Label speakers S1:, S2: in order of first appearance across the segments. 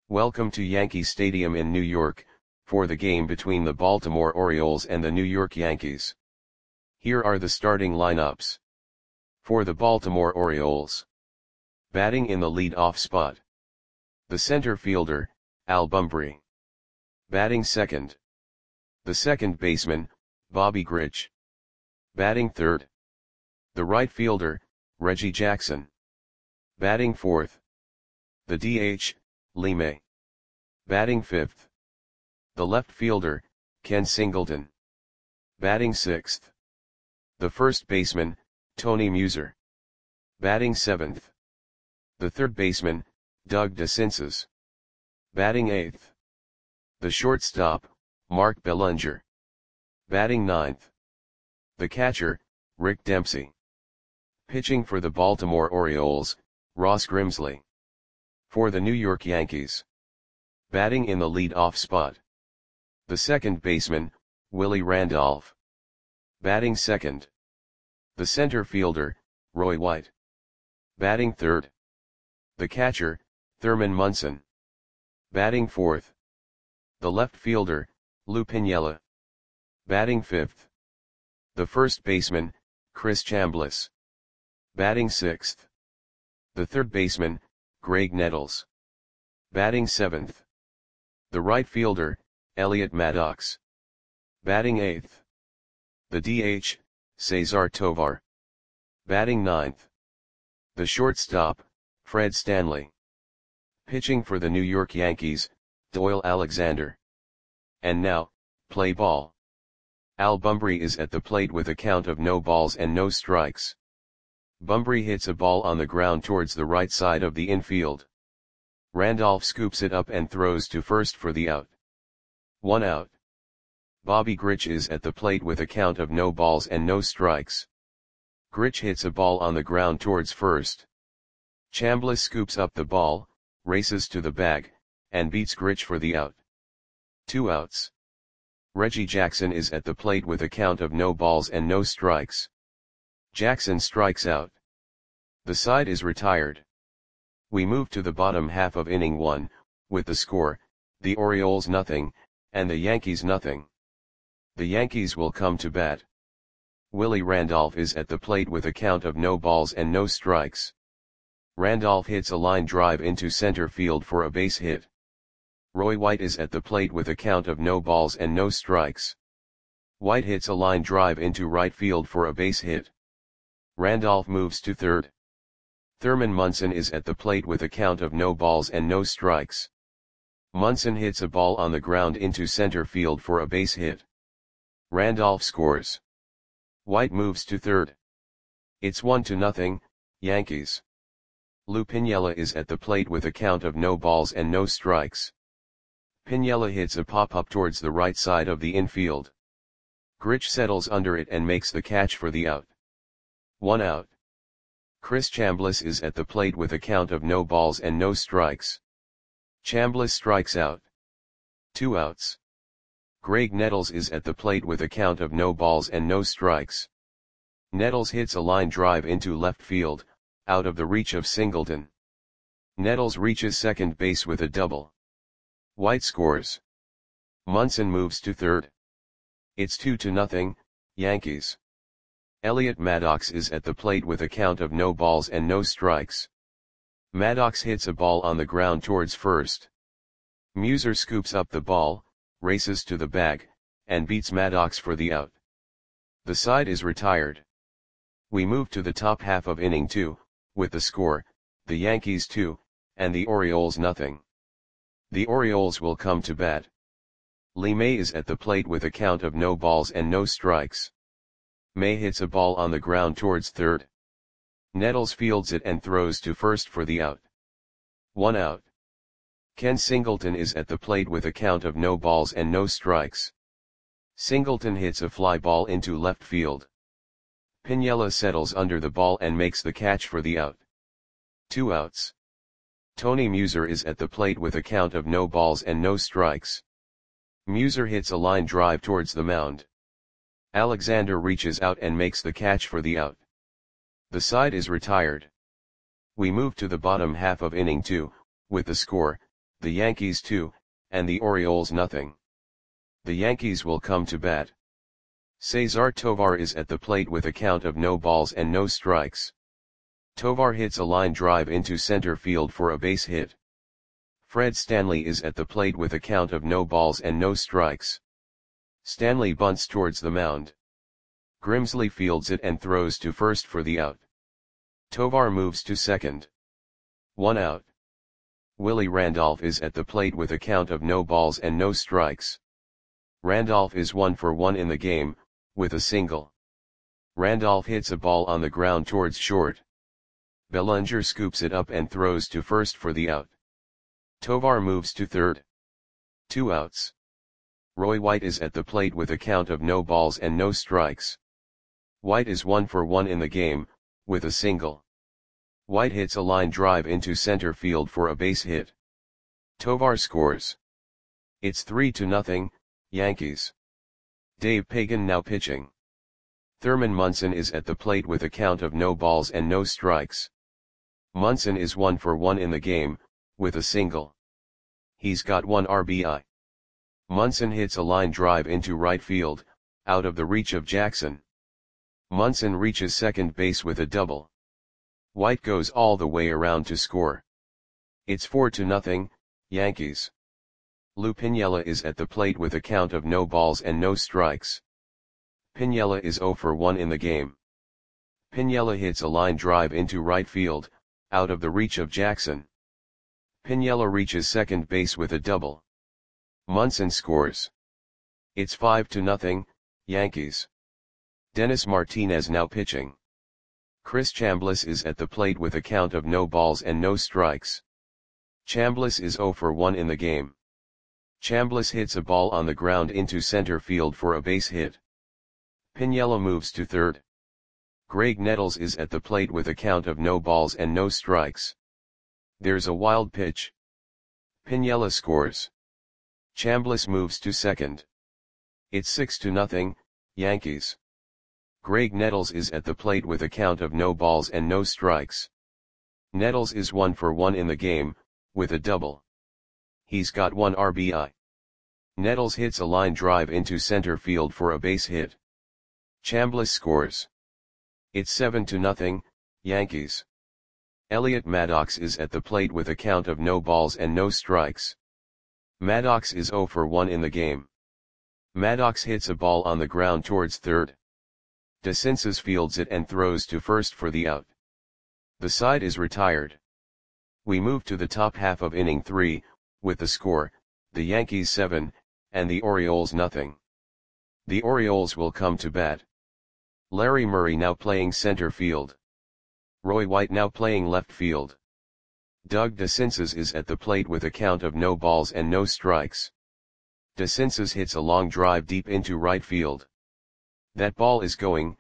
S1: Welcome to Yankee Stadium in New York, for the game between the Baltimore Orioles and the New York Yankees. Here are the starting lineups. For the Baltimore Orioles. Batting in the lead-off spot. The center fielder, Al Bumbry. Batting second. The second baseman, Bobby Grich. Batting third. The right fielder, Reggie Jackson. Batting fourth. The DH, Lee May. Batting fifth. The left fielder, Ken Singleton. Batting sixth. The first baseman, Tony Muser. Batting seventh. The third baseman, Doug DeCinces. Batting eighth. The shortstop, Mark Bellinger. Batting ninth. The catcher, Rick Dempsey. Pitching for the Baltimore Orioles, Ross Grimsley. For the New York Yankees. Batting in the lead-off spot. The second baseman, Willie Randolph. Batting second. The center fielder, Roy White. Batting third. The catcher, Thurman Munson. Batting fourth. The left fielder, Lou Piniella. Batting fifth. The first baseman, Chris Chambliss. Batting sixth. The third baseman, Greg Nettles. Batting seventh. The right fielder, Elliot Maddox. Batting eighth. The DH, Cesar Tovar. Batting ninth. The shortstop, Fred Stanley. Pitching for the New York Yankees, Doyle Alexander. And now, play ball. Al Bumbry is at the plate with a count of no balls and no strikes. Bumbry hits a ball on the ground towards the right side of the infield. Randolph scoops it up and throws to first for the out. 1 out. Bobby Grich is at the plate with a count of no balls and no strikes. Grich hits a ball on the ground towards first. Chambliss scoops up the ball, races to the bag, and beats Grich for the out. 2 outs. Reggie Jackson is at the plate with a count of no balls and no strikes. Jackson strikes out. The side is retired. We move to the bottom half of inning 1, with the score, the Orioles nothing, and the Yankees nothing. The Yankees will come to bat. Willie Randolph is at the plate with a count of no balls and no strikes. Randolph hits a line drive into center field for a base hit. Roy White is at the plate with a count of no balls and no strikes. White hits a line drive into right field for a base hit. Randolph moves to third. Thurman Munson is at the plate with a count of no balls and no strikes. Munson hits a ball on the ground into center field for a base hit. Randolph scores. White moves to third. It's 1-0, Yankees. Lou Piniella is at the plate with a count of no balls and no strikes. Piniella hits a pop-up towards the right side of the infield. Grich settles under it and makes the catch for the out. 1 out. Chris Chambliss is at the plate with a count of no balls and no strikes. Chambliss strikes out. 2 outs. Greg Nettles is at the plate with a count of no balls and no strikes. Nettles hits a line drive into left field, out of the reach of Singleton. Nettles reaches second base with a double. White scores. Munson moves to third. It's 2-0, Yankees. Elliot Maddox is at the plate with a count of no balls and no strikes. Maddox hits a ball on the ground towards first. Muser scoops up the ball, races to the bag, and beats Maddox for the out. The side is retired. We move to the top half of inning 2, with the score, the Yankees 2, and the Orioles nothing. The Orioles will come to bat. Lee May is at the plate with a count of no balls and no strikes. May hits a ball on the ground towards third. Nettles fields it and throws to first for the out. 1 out. Ken Singleton is at the plate with a count of no balls and no strikes. Singleton hits a fly ball into left field. Piniella settles under the ball and makes the catch for the out. 2 outs. Tony Muser is at the plate with a count of no balls and no strikes. Muser hits a line drive towards the mound. Alexander reaches out and makes the catch for the out. The side is retired. We move to the bottom half of inning 2, with the score, the Yankees 2, and the Orioles nothing. The Yankees will come to bat. Cesar Tovar is at the plate with a count of no balls and no strikes. Tovar hits a line drive into center field for a base hit. Fred Stanley is at the plate with a count of no balls and no strikes. Stanley bunts towards the mound. Grimsley fields it and throws to first for the out. Tovar moves to second. 1 out. Willie Randolph is at the plate with a count of no balls and no strikes. Randolph is 1 for 1 in the game, with a single. Randolph hits a ball on the ground towards short. Bellinger scoops it up and throws to first for the out. Tovar moves to third. 2 outs. Roy White is at the plate with a count of no balls and no strikes. White is 1 for 1 in the game, with a single. White hits a line drive into center field for a base hit. Tovar scores. It's 3-0, Yankees. Dave Pagan now pitching. Thurman Munson is at the plate with a count of no balls and no strikes. Munson is 1 for 1 in the game, with a single. He's got 1 RBI. Munson hits a line drive into right field, out of the reach of Jackson. Munson reaches second base with a double. White goes all the way around to score. It's 4-0, Yankees. Lou Piniella is at the plate with a count of no balls and no strikes. Piniella is 0 for 1 in the game. Piniella hits a line drive into right field, out of the reach of Jackson. Piniella reaches second base with a double. Munson scores. It's 5-0, Yankees. Dennis Martinez now pitching. Chris Chambliss is at the plate with a count of no balls and no strikes. Chambliss is 0 for 1 in the game. Chambliss hits a ball on the ground into center field for a base hit. Piniella moves to third. Greg Nettles is at the plate with a count of no balls and no strikes. There's a wild pitch. Piniella scores. Chambliss moves to second. It's 6-0, Yankees. Greg Nettles is at the plate with a count of no balls and no strikes. Nettles is 1 for 1 in the game, with a double. He's got 1 RBI. Nettles hits a line drive into center field for a base hit. Chambliss scores. It's 7-0, Yankees. Elliot Maddox is at the plate with a count of no balls and no strikes. Maddox is 0 for 1 in the game. Maddox hits a ball on the ground towards third. DeCinces fields it and throws to first for the out. The side is retired. We move to the top half of inning 3, with the score, the Yankees 7, and the Orioles nothing. The Orioles will come to bat. Larry Murray now playing center field. Roy White now playing left field. Doug DeCinces is at the plate with a count of no balls and no strikes. DeCinces hits a long drive deep into right field. That ball is gone.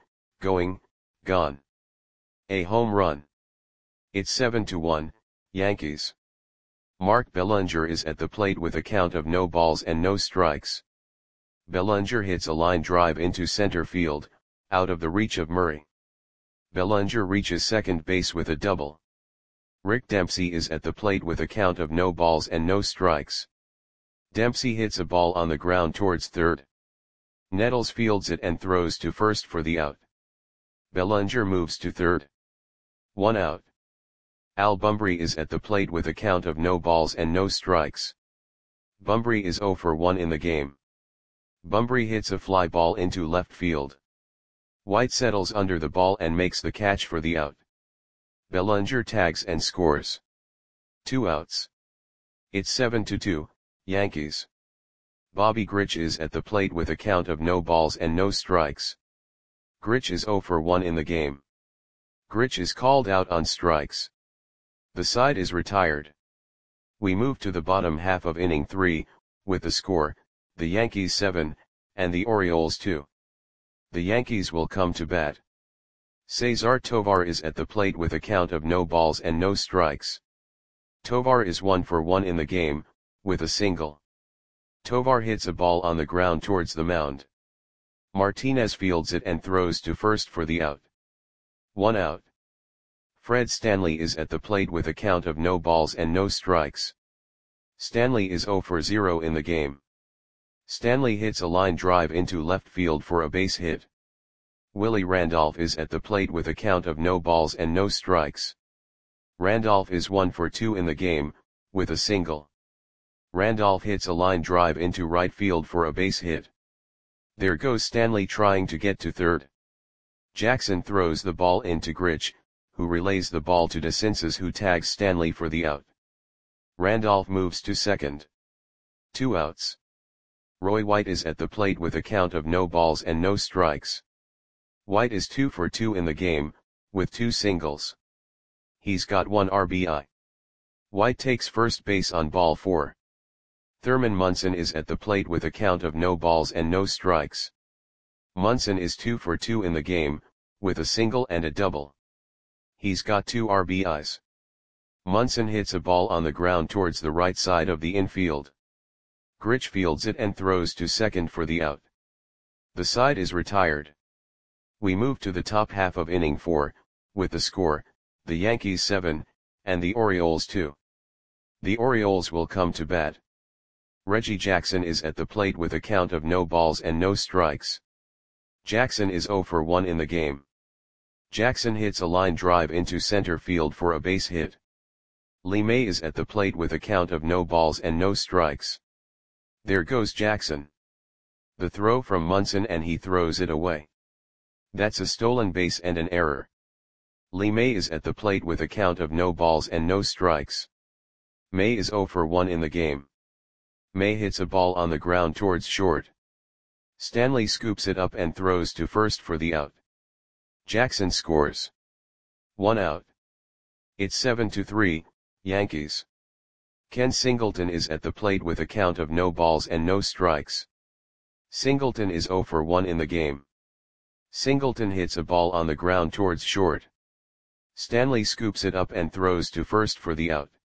S1: A home run. It's 7-1, Yankees. Mark Bellinger is at the plate with a count of no balls and no strikes. Bellinger hits a line drive into center field, out of the reach of Murray. Bellinger reaches second base with a double. Rick Dempsey is at the plate with a count of no balls and no strikes. Dempsey hits a ball on the ground towards third. Nettles fields it and throws to first for the out. Bellinger moves to third. 1 out. Al Bumbry is at the plate with a count of no balls and no strikes. Bumbry is 0 for 1 in the game. Bumbry hits a fly ball into left field. White settles under the ball and makes the catch for the out. Bellinger tags and scores. 2 outs. It's 7-2, Yankees. Bobby Grich is at the plate with a count of no balls and no strikes. Grich is 0 for 1 in the game. Grich is called out on strikes. The side is retired. We move to the bottom half of inning 3, with the score, the Yankees 7, and the Orioles 2. The Yankees will come to bat. Cesar Tovar is at the plate with a count of no balls and no strikes. Tovar is 1 for 1 in the game, with a single. Tovar hits a ball on the ground towards the mound. Martinez fields it and throws to first for the out. 1 out. Fred Stanley is at the plate with a count of no balls and no strikes. Stanley is 0 for 0 in the game. Stanley hits a line drive into left field for a base hit. Willie Randolph is at the plate with a count of no balls and no strikes. Randolph is 1 for 2 in the game, with a single. Randolph hits a line drive into right field for a base hit. There goes Stanley trying to get to third. Jackson throws the ball into Grich, who relays the ball to DeCinces, who tags Stanley for the out. Randolph moves to second. 2 outs. Roy White is at the plate with a count of no balls and no strikes. White is 2 for 2 in the game, with 2 singles. He's got 1 RBI. White takes first base on ball 4. Thurman Munson is at the plate with a count of no balls and no strikes. Munson is 2 for 2 in the game, with a single and a double. He's got 2 RBIs. Munson hits a ball on the ground towards the right side of the infield. Grich fields it and throws to second for the out. The side is retired. We move to the top half of inning 4, with the score, the Yankees 7, and the Orioles 2. The Orioles will come to bat. Reggie Jackson is at the plate with a count of no balls and no strikes. Jackson is 0 for 1 in the game. Jackson hits a line drive into center field for a base hit. Lee May is at the plate with a count of no balls and no strikes. There goes Jackson. The throw from Munson, and he throws it away. That's a stolen base and an error. Lee May is at the plate with a count of no balls and no strikes. May is 0 for 1 in the game. May hits a ball on the ground towards short. Stanley scoops it up and throws to first for the out. Jackson scores. 1 out. It's 7-3, Yankees. Ken Singleton is at the plate with a count of no balls and no strikes. Singleton is 0 for 1 in the game. Singleton hits a ball on the ground towards short. Stanley scoops it up and throws to first for the out.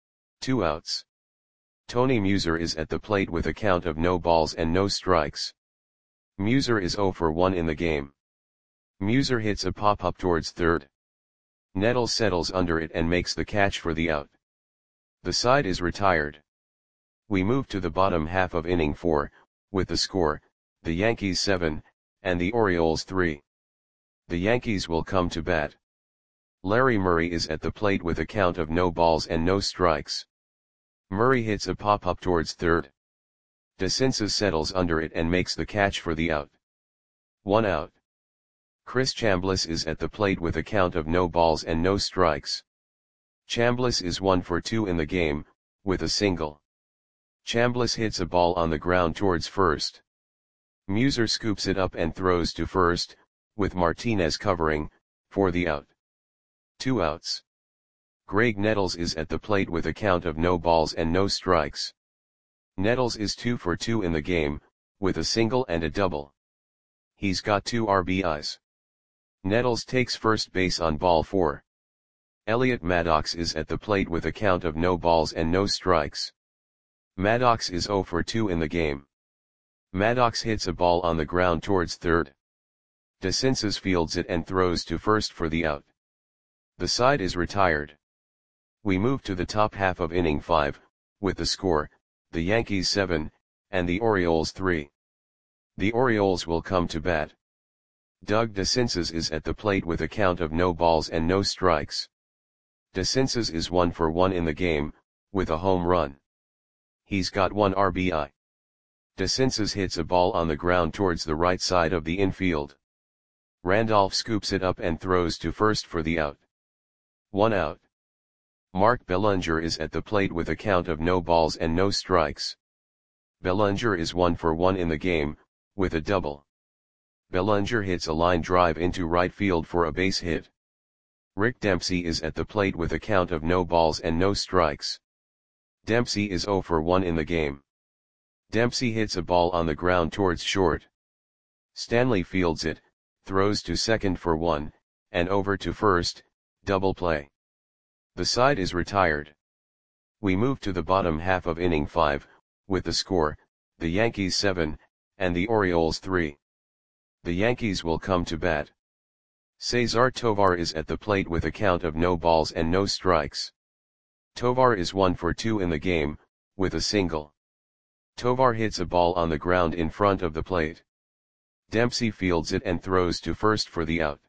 S1: 2 outs. Tony Muser is at the plate with a count of no balls and no strikes. Muser is 0 for 1 in the game. Muser hits a pop-up towards third. Nettles settles under it and makes the catch for the out. The side is retired. We move to the bottom half of inning 4, with the score, the Yankees 7, and the Orioles 3. The Yankees will come to bat. Larry Murray is at the plate with a count of no balls and no strikes. Murray hits a pop-up towards third. DeCinces settles under it and makes the catch for the out. 1 out. Chris Chambliss is at the plate with a count of no balls and no strikes. Chambliss is 1 for 2 in the game, with a single. Chambliss hits a ball on the ground towards first. Muser scoops it up and throws to first, with Martinez covering, for the out. 2 outs. Greg Nettles is at the plate with a count of no balls and no strikes. Nettles is 2 for 2 in the game, with a single and a double. He's got 2 RBIs. Nettles takes first base on ball 4. Elliot Maddox is at the plate with a count of no balls and no strikes. Maddox is 0 for 2 in the game. Maddox hits a ball on the ground towards third. DeCinces fields it and throws to first for the out. The side is retired. We move to the top half of inning 5, with the score, the Yankees 7, and the Orioles 3. The Orioles will come to bat. Doug DeCinces is at the plate with a count of no balls and no strikes. DeCinces is 1 for 1 in the game, with a home run. He's got 1 RBI. DeCinces hits a ball on the ground towards the right side of the infield. Randolph scoops it up and throws to first for the out. 1 out. Mark Bellinger is at the plate with a count of no balls and no strikes. Bellinger is 1 for 1 in the game, with a double. Bellinger hits a line drive into right field for a base hit. Rick Dempsey is at the plate with a count of no balls and no strikes. Dempsey is 0 for 1 in the game. Dempsey hits a ball on the ground towards short. Stanley fields it, throws to second for 1, and over to first, double play. The side is retired. We move to the bottom half of inning 5, with the score, the Yankees 7, and the Orioles 3. The Yankees will come to bat. Cesar Tovar is at the plate with a count of no balls and no strikes. Tovar is 1 for 2 in the game, with a single. Tovar hits a ball on the ground in front of the plate. Dempsey fields it and throws to first for the out.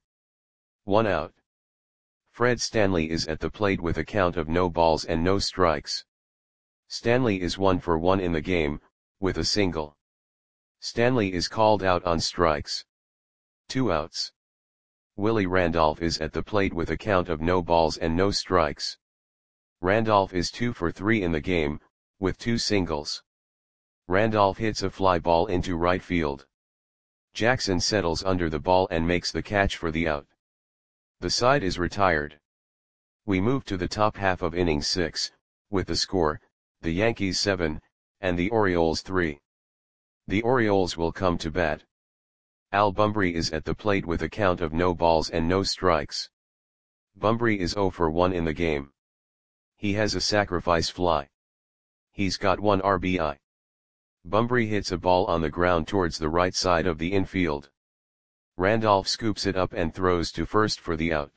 S1: 1 out. Fred Stanley is at the plate with a count of no balls and no strikes. Stanley is 1 for 1 in the game, with a single. Stanley is called out on strikes. 2 outs. Willie Randolph is at the plate with a count of no balls and no strikes. Randolph is 2 for 3 in the game, with 2 singles. Randolph hits a fly ball into right field. Jackson settles under the ball and makes the catch for the out. The side is retired. We move to the top half of inning 6, with the score, the Yankees 7, and the Orioles 3. The Orioles will come to bat. Al Bumbry is at the plate with a count of no balls and no strikes. Bumbry is 0 for 1 in the game. He has a sacrifice fly. He's got 1 RBI. Bumbry hits a ball on the ground towards the right side of the infield. Randolph scoops it up and throws to first for the out.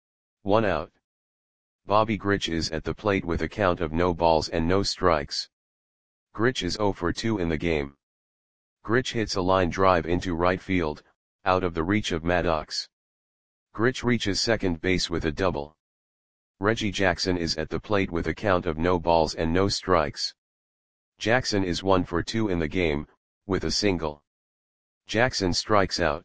S1: 1 out. Bobby Grich is at the plate with a count of no balls and no strikes. Grich is 0 for 2 in the game. Grich hits a line drive into right field, out of the reach of Maddox. Grich reaches second base with a double. Reggie Jackson is at the plate with a count of no balls and no strikes. Jackson is 1 for 2 in the game, with a single. Jackson strikes out.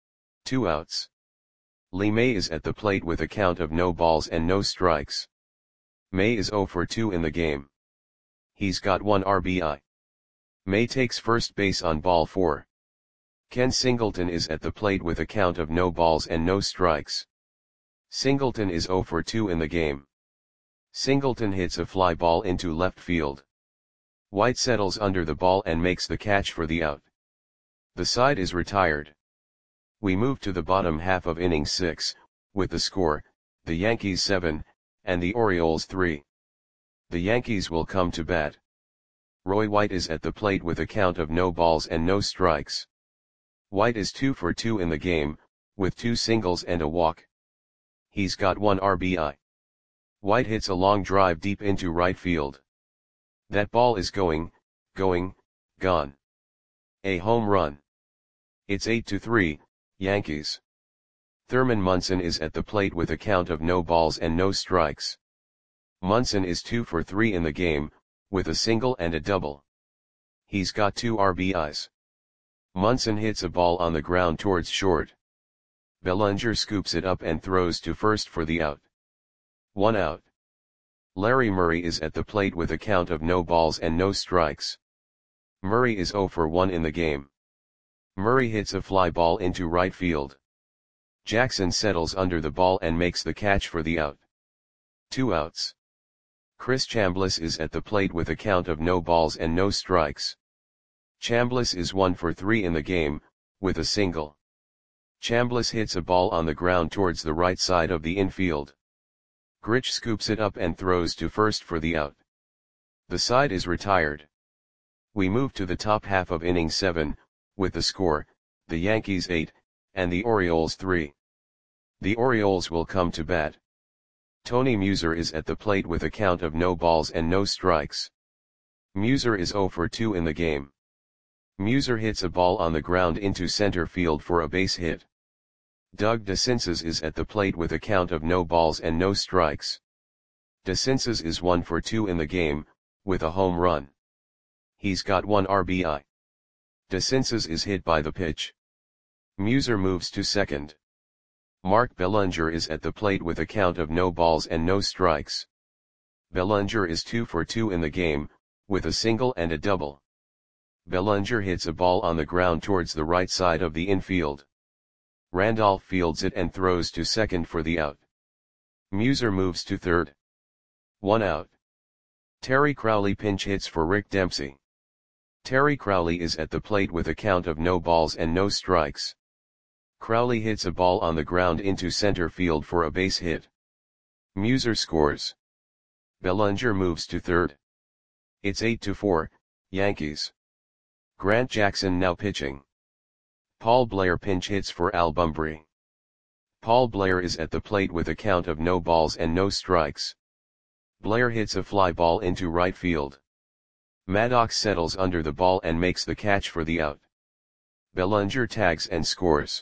S1: 2 outs. Lee May is at the plate with a count of no balls and no strikes. May is 0 for 2 in the game. He's got 1 RBI. May takes first base on ball 4. Ken Singleton is at the plate with a count of no balls and no strikes. Singleton is 0 for 2 in the game. Singleton hits a fly ball into left field. White settles under the ball and makes the catch for the out. The side is retired. We move to the bottom half of inning 6, with the score, the Yankees 7, and the Orioles 3. The Yankees will come to bat. Roy White is at the plate with a count of no balls and no strikes. White is 2 for 2 in the game, with 2 singles and a walk. He's got 1 RBI. White hits a long drive deep into right field. That ball is going, gone. A home run. It's 8-3, Yankees. Thurman Munson is at the plate with a count of no balls and no strikes. Munson is 2 for 3 in the game, with a single and a double. He's got 2 RBIs. Munson hits a ball on the ground towards short. Bellinger scoops it up and throws to first for the out. 1 out. Larry Murray is at the plate with a count of no balls and no strikes. Murray is 0 for 1 in the game. Murray hits a fly ball into right field. Jackson settles under the ball and makes the catch for the out. 2 outs. Chris Chambliss is at the plate with a count of no balls and no strikes. Chambliss is 1 for 3 in the game, with a single. Chambliss hits a ball on the ground towards the right side of the infield. Grich scoops it up and throws to first for the out. The side is retired. We move to the top half of inning 7, with the score, the Yankees 8, and the Orioles 3. The Orioles will come to bat. Tony Muser is at the plate with a count of no balls and no strikes. Muser is 0 for 2 in the game. Muser hits a ball on the ground into center field for a base hit. Doug DeCinces is at the plate with a count of no balls and no strikes. DeCinces is 1 for 2 in the game, with a home run. He's got 1 RBI. DeCinces is hit by the pitch. Muser moves to second. Mark Bellinger is at the plate with a count of no balls and no strikes. Bellinger is 2 for 2 in the game, with a single and a double. Bellinger hits a ball on the ground towards the right side of the infield. Randolph fields it and throws to second for the out. Muser moves to third. 1 out. Terry Crowley pinch hits for Rick Dempsey. Terry Crowley is at the plate with a count of no balls and no strikes. Crowley hits a ball on the ground into center field for a base hit. Muser scores. Bellinger moves to third. It's 8-4, Yankees. Grant Jackson now pitching. Paul Blair pinch hits for Al Bumbry. Paul Blair is at the plate with a count of no balls and no strikes. Blair hits a fly ball into right field. Maddox settles under the ball and makes the catch for the out. Bellinger tags and scores.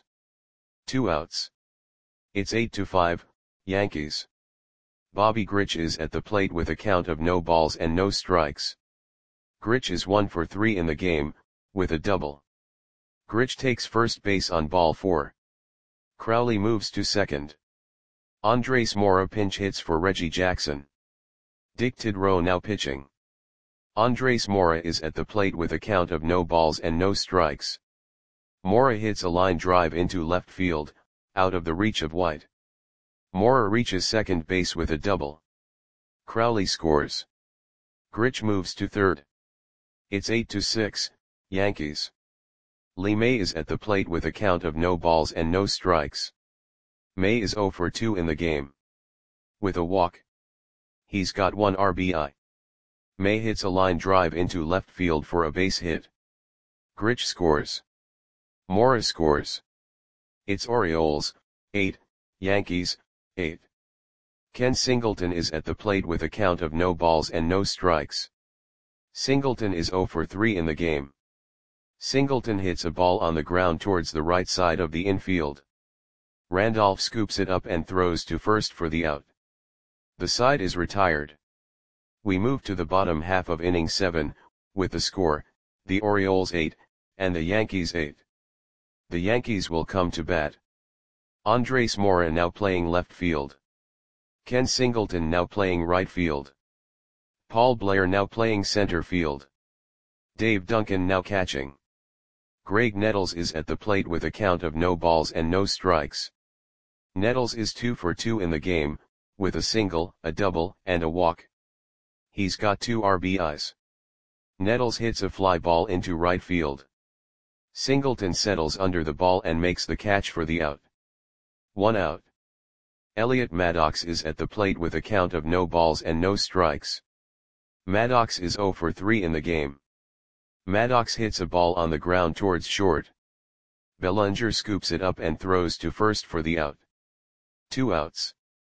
S1: 2 outs. It's 8-5, Yankees. Bobby Grich is at the plate with a count of no balls and no strikes. Grich is 1 for 3 in the game, with a double. Grich takes first base on ball 4. Crowley moves to second. Andres Mora pinch hits for Reggie Jackson. Dick Tidrow now pitching. Andres Mora is at the plate with a count of no balls and no strikes. Mora hits a line drive into left field, out of the reach of White. Mora reaches second base with a double. Crowley scores. Grich moves to third. It's 8-6, Yankees. Lee May is at the plate with a count of no balls and no strikes. May is 0 for 2 in the game. With a walk. He's got 1 RBI. May hits a line drive into left field for a base hit. Grich scores. Mora scores. It's Orioles, 8, Yankees, 8. Ken Singleton is at the plate with a count of no balls and no strikes. Singleton is 0 for 3 in the game. Singleton hits a ball on the ground towards the right side of the infield. Randolph scoops it up and throws to first for the out. The side is retired. We move to the bottom half of inning 7, with the score, the Orioles 8, and the Yankees 8. The Yankees will come to bat. Andres Mora now playing left field. Ken Singleton now playing right field. Paul Blair now playing center field. Dave Duncan now catching. Greg Nettles is at the plate with a count of no balls and no strikes. Nettles is 2 for 2 in the game, with a single, a double, and a walk. He's got 2 RBIs. Nettles hits a fly ball into right field. Singleton settles under the ball and makes the catch for the out. 1 out. Elliot Maddox is at the plate with a count of no balls and no strikes. Maddox is 0 for 3 in the game. Maddox hits a ball on the ground towards short. Bellinger scoops it up and throws to first for the out. 2 outs.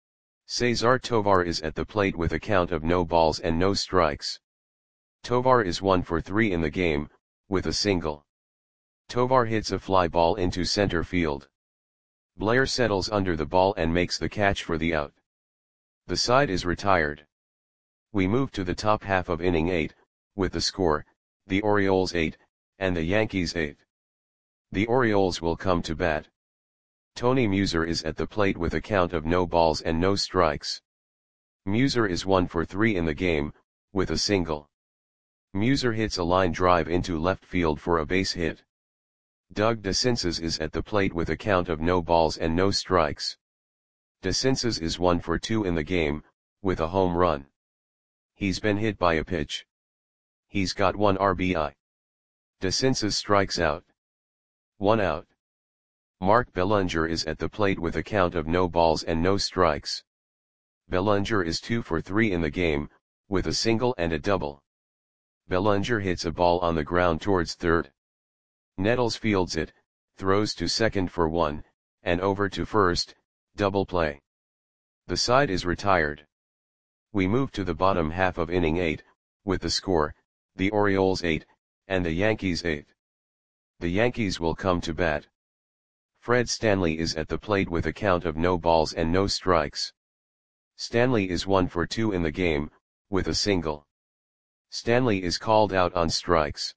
S1: Cesar Tovar is at the plate with a count of no balls and no strikes. Tovar is 1 for 3 in the game, with a single. Tovar hits a fly ball into center field. Blair settles under the ball and makes the catch for the out. The side is retired. We move to the top half of inning 8, with the score, the Orioles 8, and the Yankees 8. The Orioles will come to bat. Tony Muser is at the plate with a count of no balls and no strikes. Muser is 1 for 3 in the game, with a single. Muser hits a line drive into left field for a base hit. Doug DeCinces is at the plate with a count of no balls and no strikes. DeCinces is 1 for 2 in the game, with a home run. He's been hit by a pitch. He's got 1 RBI. DeCinces strikes out. 1 out. Mark Bellinger is at the plate with a count of no balls and no strikes. Bellinger is 2 for 3 in the game, with a single and a double. Bellinger hits a ball on the ground towards third. Nettles fields it, throws to second for 1, and over to first, double play. The side is retired. We move to the bottom half of inning 8, with the score, the Orioles 8, and the Yankees 8. The Yankees will come to bat. Fred Stanley is at the plate with a count of no balls and no strikes. Stanley is 1 for 2 in the game, with a single. Stanley is called out on strikes.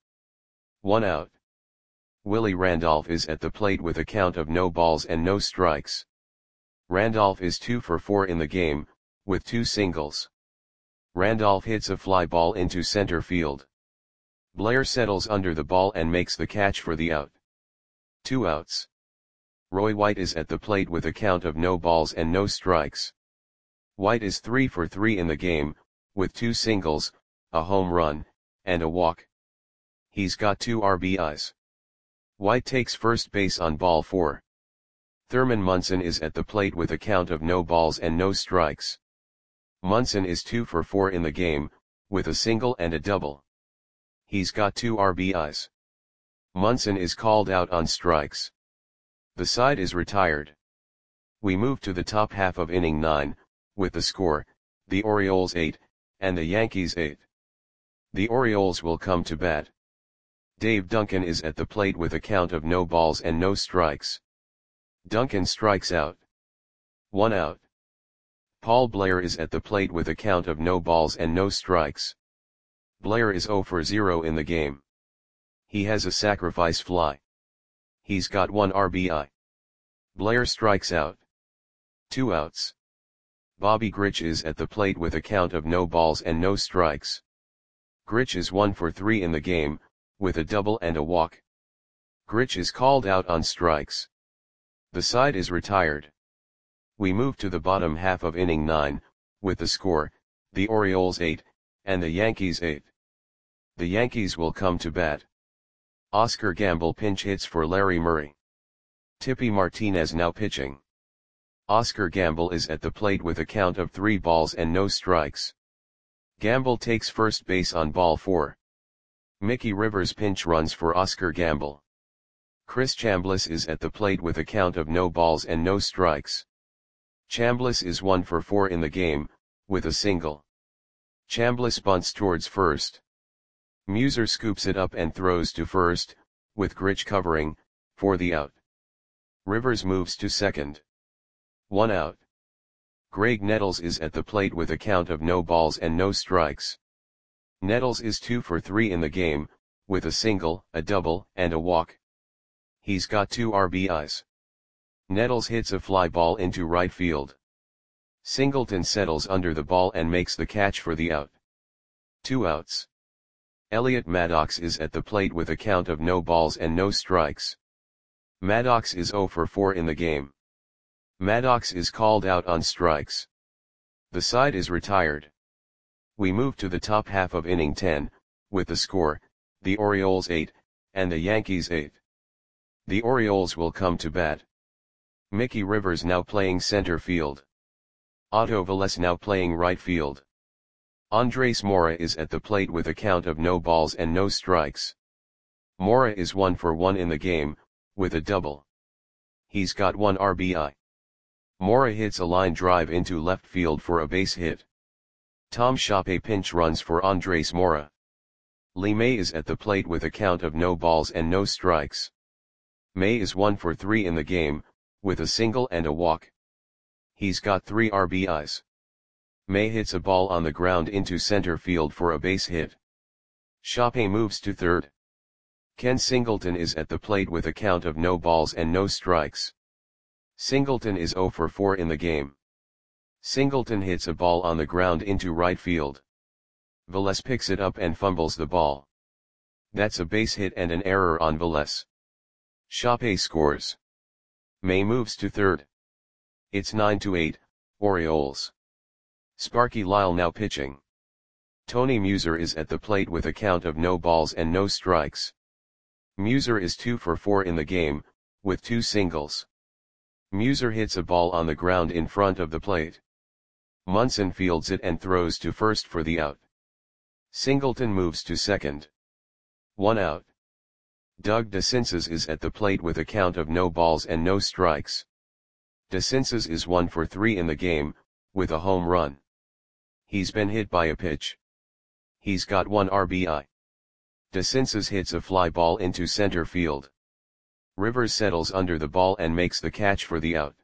S1: 1 out. Willie Randolph is at the plate with a count of no balls and no strikes. Randolph is 2 for 4 in the game, with 2 singles. Randolph hits a fly ball into center field. Blair settles under the ball and makes the catch for the out. 2 outs. Roy White is at the plate with a count of no balls and no strikes. White is 3 for 3 in the game, with 2 singles, a home run, and a walk. He's got 2 RBIs. White takes first base on ball 4. Thurman Munson is at the plate with a count of no balls and no strikes. Munson is 2 for 4 in the game, with a single and a double. He's got 2 RBIs. Munson is called out on strikes. The side is retired. We move to the top half of inning 9, with the score, the Orioles 8, and the Yankees 8. The Orioles will come to bat. Dave Duncan is at the plate with a count of no balls and no strikes. Duncan strikes out. 1 out. Paul Blair is at the plate with a count of no balls and no strikes. Blair is 0 for 0 in the game. He has a sacrifice fly. He's got 1 RBI. Blair strikes out. 2 outs. Bobby Grich is at the plate with a count of no balls and no strikes. Grich is 1 for 3 in the game, with a double and a walk. Grich is called out on strikes. The side is retired. We move to the bottom half of inning 9, with the score, the Orioles 8, and the Yankees 8. The Yankees will come to bat. Oscar Gamble pinch hits for Larry Murray. Tippy Martinez now pitching. Oscar Gamble is at the plate with a count of 3 balls and no strikes. Gamble takes first base on ball 4. Mickey Rivers pinch runs for Oscar Gamble. Chris Chambliss is at the plate with a count of no balls and no strikes. Chambliss is 1 for 4 in the game, with a single. Chambliss bunts towards first. Muser scoops it up and throws to first, with Grich covering, for the out. Rivers moves to second. 1 out. Greg Nettles is at the plate with a count of no balls and no strikes. Nettles is 2 for 3 in the game, with a single, a double, and a walk. He's got 2 RBIs. Nettles hits a fly ball into right field. Singleton settles under the ball and makes the catch for the out. 2 outs. Elliot Maddox is at the plate with a count of no balls and no strikes. Maddox is 0 for 4 in the game. Maddox is called out on strikes. The side is retired. We move to the top half of inning 10, with the score, the Orioles 8, and the Yankees 8. The Orioles will come to bat. Mickey Rivers now playing center field. Otto Velez now playing right field. Andres Mora is at the plate with a count of no balls and no strikes. Mora is 1 for 1 in the game, with a double. He's got 1 RBI. Mora hits a line drive into left field for a base hit. Tom Shoppe pinch runs for Andres Mora. Lee May is at the plate with a count of no balls and no strikes. May is 1 for 3 in the game, with a single and a walk. He's got 3 RBIs. May hits a ball on the ground into center field for a base hit. Shoppe moves to third. Ken Singleton is at the plate with a count of no balls and no strikes. Singleton is 0 for 4 in the game. Singleton hits a ball on the ground into right field. Velez picks it up and fumbles the ball. That's a base hit and an error on Velez. Shoppe scores. May moves to third. It's 9-8, Orioles. Sparky Lyle now pitching. Tony Muser is at the plate with a count of no balls and no strikes. Muser is 2 for 4 in the game, with 2 singles. Muser hits a ball on the ground in front of the plate. Munson fields it and throws to first for the out. Singleton moves to second. 1 out. Doug DeCinces is at the plate with a count of no balls and no strikes. DeCinces is 1 for 3 in the game, with a home run. He's been hit by a pitch. He's got 1 RBI. DeCinces hits a fly ball into center field. Rivers settles under the ball and makes the catch for the out.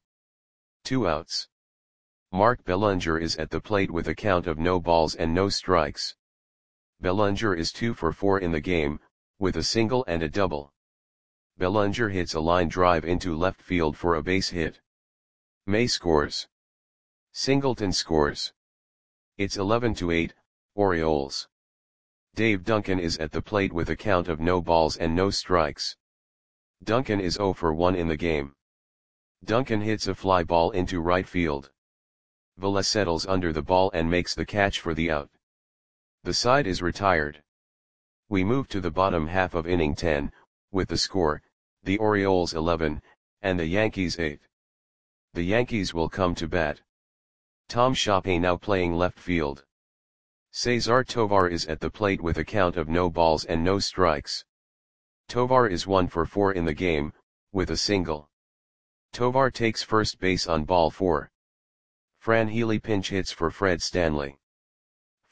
S1: 2 outs. Mark Bellinger is at the plate with a count of no balls and no strikes. Bellinger is 2 for 4 in the game, with a single and a double. Bellinger hits a line drive into left field for a base hit. May scores. Singleton scores. It's 11-8, Orioles. Dave Duncan is at the plate with a count of no balls and no strikes. Duncan is 0 for 1 in the game. Duncan hits a fly ball into right field. Velez settles under the ball and makes the catch for the out. The side is retired. We move to the bottom half of inning 10, with the score, the Orioles 11, and the Yankees 8. The Yankees will come to bat. Tom Shoppe now playing left field. Cesar Tovar is at the plate with a count of no balls and no strikes. Tovar is 1 for 4 in the game, with a single. Tovar takes first base on ball 4. Fran Healy pinch hits for Fred Stanley.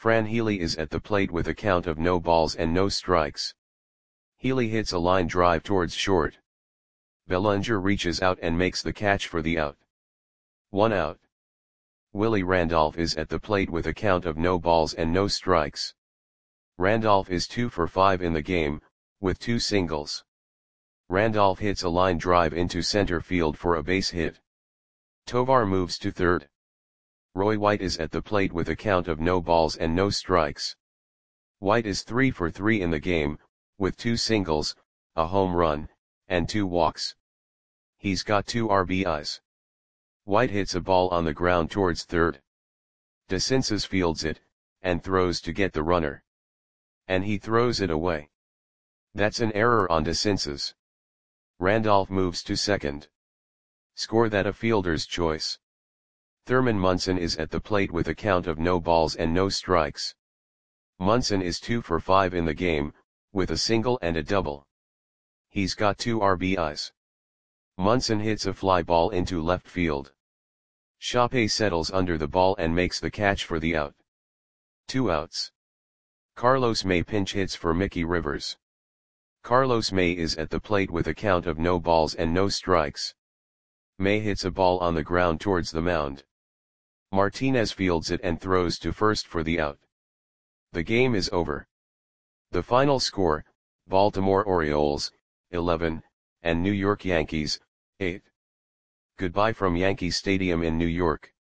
S1: Fran Healy is at the plate with a count of no balls and no strikes. Healy hits a line drive towards short. Bellinger reaches out and makes the catch for the out. 1 out. Willie Randolph is at the plate with a count of no balls and no strikes. Randolph is 2 for 5 in the game, with 2 singles. Randolph hits a line drive into center field for a base hit. Tovar moves to third. Roy White is at the plate with a count of no balls and no strikes. White is 3 for 3 in the game, with 2 singles, a home run, and 2 walks. He's got 2 RBIs. White hits a ball on the ground towards third. DeCinces fields it, and throws to get the runner. And he throws it away. That's an error on DeCinces. Randolph moves to second. Score that a fielder's choice. Thurman Munson is at the plate with a count of no balls and no strikes. Munson is 2 for 5 in the game, with a single and a double. He's got 2 RBIs. Munson hits a fly ball into left field. Shoppe settles under the ball and makes the catch for the out. 2 outs. Carlos May pinch hits for Mickey Rivers. Carlos May is at the plate with a count of no balls and no strikes. May hits a ball on the ground towards the mound. Martinez fields it and throws to first for the out. The game is over. The final score, Baltimore Orioles, 11, and New York Yankees, 8. Goodbye from Yankee Stadium in New York.